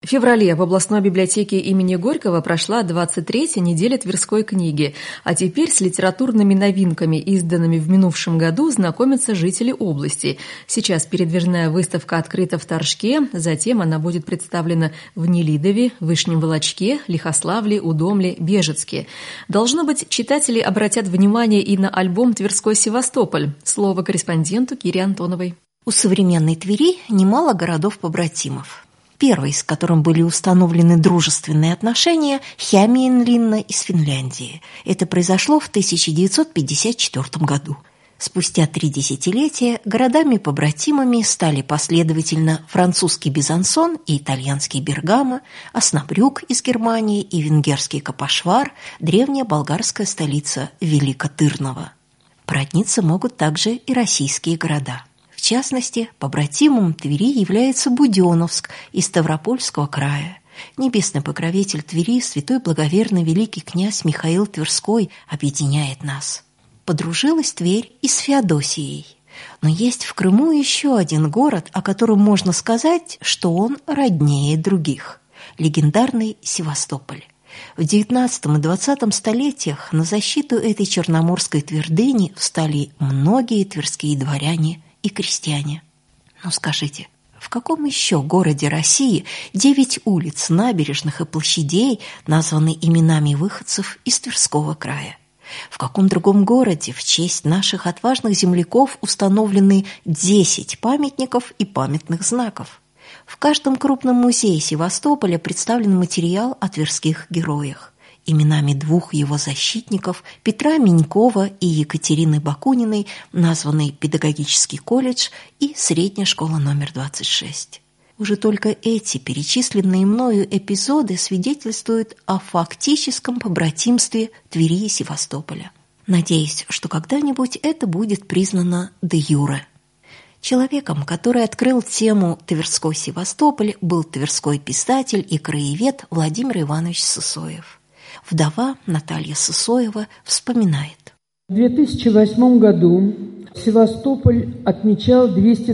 В феврале в областной библиотеке имени Горького прошла 23-я неделя Тверской книги, а теперь с литературными новинками, изданными в минувшем году, знакомятся жители области. Сейчас передвижная выставка открыта в Торжке, затем она будет представлена в Нелидове, Вышнем Волочке, Лихославле, Удомле, Бежецке. Должно быть, читатели обратят внимание и на альбом «Тверской Севастополь». Слово корреспонденту Кире Антоновой. У современной Твери немало городов-побратимов. Первый, с которым были установлены дружественные отношения, Хямиенлинна из Финляндии. Это произошло в 1954 году. Спустя 3 десятилетия городами-побратимами стали последовательно французский Безансон и итальянский Бергамо, Оснабрюк из Германии и венгерский Капашвар, древняя болгарская столица Великотырново. Породниться могут также и российские города. В частности, побратимом Твери является Буденновск из Ставропольского края. Небесный покровитель Твери, святой благоверный великий князь Михаил Тверской, объединяет нас. Подружилась Тверь и с Феодосией. Но есть в Крыму еще один город, о котором можно сказать, что он роднее других – легендарный Севастополь. В XIX и XX столетиях на защиту этой черноморской твердыни встали многие тверские дворяне и крестьяне. Но скажите, в каком еще городе России 9 улиц, набережных и площадей названы именами выходцев из Тверского края? В каком другом городе в честь наших отважных земляков установлены 10 памятников и памятных знаков? В каждом крупном музее Севастополя представлен материал о тверских героях. Именами 2 его защитников, Петра Минькова и Екатерины Бакуниной, названы педагогический колледж и средняя школа номер 26. Уже только эти перечисленные мною эпизоды свидетельствуют о фактическом побратимстве Твери и Севастополя. Надеюсь, что когда-нибудь это будет признано де юре. Человеком, который открыл тему «Тверской Севастополь», был тверской писатель и краевед Владимир Иванович Сысоев. Вдова Наталья Сысоева вспоминает. В 2008 году Севастополь отмечал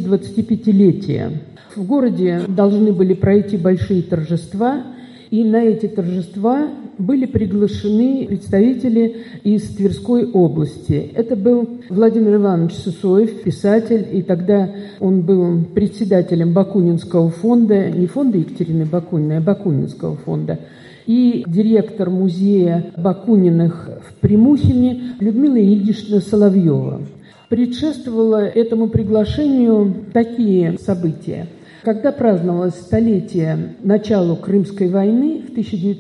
225-летие. В городе должны были пройти большие торжества, и на эти торжества были приглашены представители из Тверской области. Это был Владимир Иванович Сысоев, писатель, и тогда он был председателем Бакунинского фонда, не фонда Екатерины Бакуниной, а Бакунинского фонда, и директор музея Бакуниных в Примухине Людмила Ильинична Соловьева. Предшествовало этому приглашению такие события. Когда праздновалось столетие начала Крымской войны в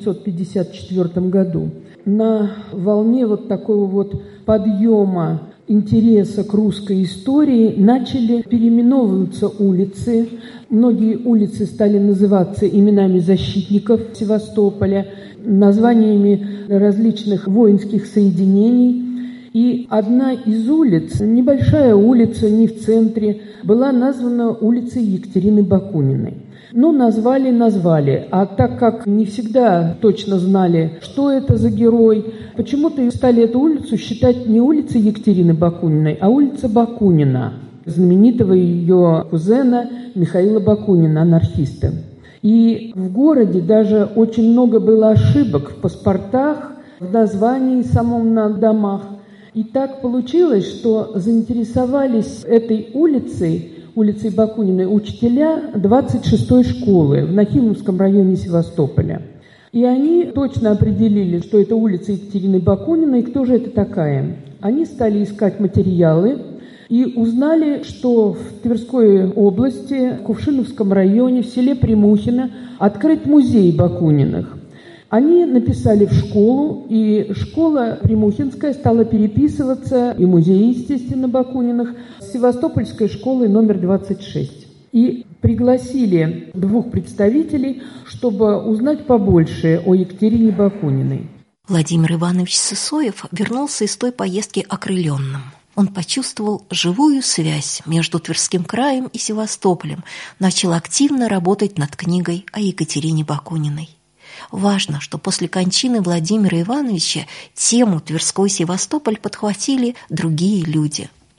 1954 году, на волне вот такого вот подъема интереса к русской истории начали переименовываться улицы. Многие улицы стали называться именами защитников Севастополя, названиями различных воинских соединений. И одна из улиц, небольшая улица, не в центре, была названа улицей Екатерины Бакуниной. Но назвали, а так как не всегда точно знали, что это за герой, почему-то стали эту улицу считать не улицей Екатерины Бакуниной, а улица Бакунина, знаменитого ее кузена Михаила Бакунина, анархиста. И в городе даже очень много было ошибок в паспортах, в названии самом на домах. И так получилось, что заинтересовались этой улицей Бакуниной, учителя 26-й школы в Нахимовском районе Севастополя. И они точно определили, что это улица Екатерины Бакуниной, и кто же это такая. Они стали искать материалы и узнали, что в Тверской области, в Кувшиновском районе, в селе Примухино открыт музей Бакуниных. Они написали в школу, и школа Примухинская стала переписываться, и музей, естественно, Бакуниных, с Севастопольской школой номер 26. И пригласили 2 представителей, чтобы узнать побольше о Екатерине Бакуниной. Владимир Иванович Сысоев вернулся из той поездки окрыленным. Он почувствовал живую связь между Тверским краем и Севастополем, начал активно работать над книгой о Екатерине Бакуниной. Важно, что после кончины Владимира Ивановича тему Тверской Севастополь подхватили другие люди.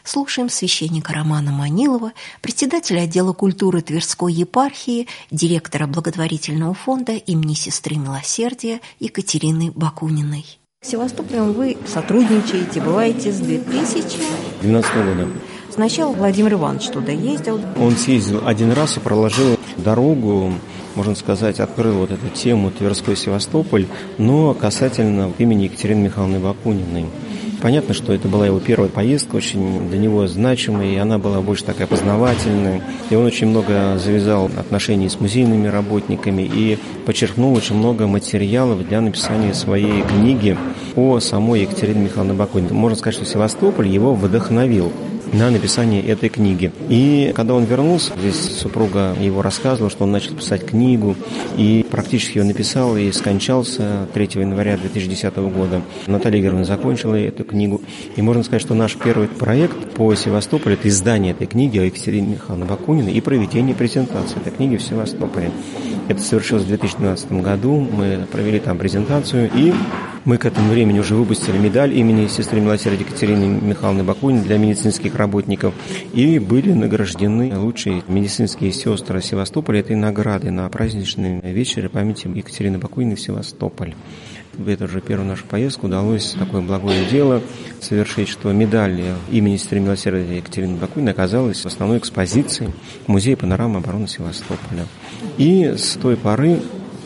Слушаем священника Романа Манилова, председателя отдела культуры Тверской епархии, директора благотворительного фонда имени Сестры Милосердия Екатерины Бакуниной. С Севастополем вы сотрудничаете, бываете с 2012 года. Сначала Владимир Иванович туда ездил. Он съездил один раз и проложил дорогу, можно сказать, открыл вот эту тему Тверской Севастополь, но касательно имени Екатерины Михайловны Бакуниной. Понятно, что это была его первая поездка, очень для него значимая, и она была больше такая познавательная. И он очень много завязал отношений с музейными работниками и подчеркнул очень много материалов для написания своей книги о самой Екатерине Михайловне Бакуниной. Можно сказать, что Севастополь его вдохновил на написание этой книги. И когда он вернулся, здесь супруга его рассказывала, что он начал писать книгу и практически ее написал и скончался 3 января 2010 года. Наталья Игоревна закончила эту книгу. И можно сказать, что наш первый проект по Севастополю – это издание этой книги о Екатерине Михайловне Бакуниной и проведение презентации этой книги в Севастополе. Это совершилось в 2012 году. Мы провели там презентацию, и мы к этому времени уже выпустили медаль имени Сестры Милосердия Екатерины Михайловны Бакуниной для медицинских работников и были награждены лучшие медицинские сестры Севастополя этой наградой на праздничном вечере памяти Екатерины Бакуниной в Севастополь. В эту же первую нашу поездку удалось такое благое дело совершить, что медаль имени Сестры Милосердия Екатерины Бакуниной оказалась в основной экспозиции Музея панорамы обороны Севастополя. И с той поры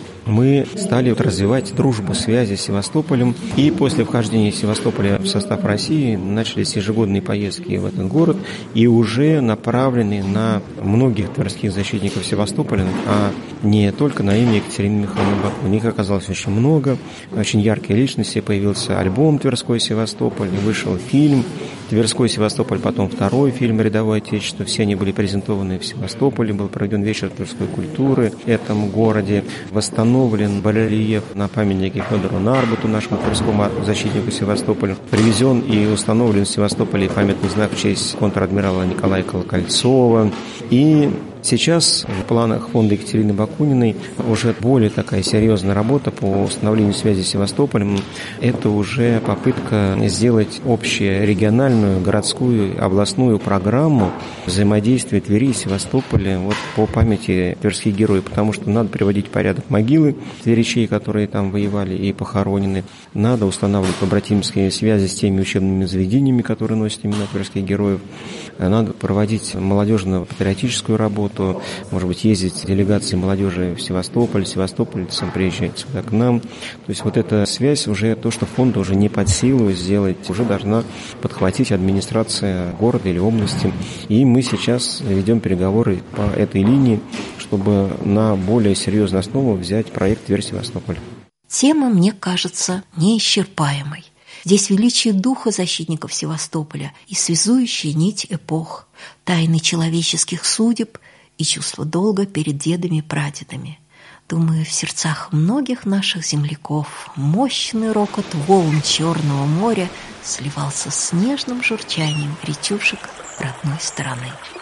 мы стали развивать дружбу, связи с Севастополем. И после вхождения Севастополя в состав России начались ежегодные поездки в этот город и уже направлены на многих тверских защитников Севастополя, а не только на имя Екатерины Михайловны Бакуниной. Их оказалось очень много, очень яркие личности. Появился альбом «Тверской Севастополь», вышел фильм «Тверской Севастополь», потом второй фильм «Рядовое Отечество». Все они были презентованы в Севастополе. Был проведен вечер тверской культуры в этом городе. Восстановлен барельеф на памятнике Федору Нарбуту, нашему тверскому защитнику Севастополя. Привезен и установлен в Севастополе памятный знак в честь контр-адмирала Николая Колокольцова. И сейчас в планах фонда Екатерины Бакуниной уже более такая серьезная работа по установлению связи с Севастополем. Это уже попытка сделать общую региональную, городскую, областную программу взаимодействия Твери и Севастополя по памяти тверских героев, потому что надо приводить в порядок могилы тверичей, которые там воевали и похоронены. Надо устанавливать побратимские связи с теми учебными заведениями, которые носят имена тверских героев. Надо проводить молодежно-патриотическую работу, может быть, ездить делегации молодежи в Севастополь, севастопольцам приезжать сюда к нам. То есть вот эта связь уже, то, что фонду уже не под силу сделать, уже должна подхватить администрация города или области. И мы сейчас ведем переговоры по этой линии, чтобы на более серьезную основу взять проект «Тверь-Севастополь». Тема, мне кажется, неисчерпаемой. Здесь величие духа защитников Севастополя и связующая нить эпох, тайны человеческих судеб и чувство долга перед дедами и прадедами. Думаю, в сердцах многих наших земляков мощный рокот волн Черного моря сливался с нежным журчанием речушек родной стороны.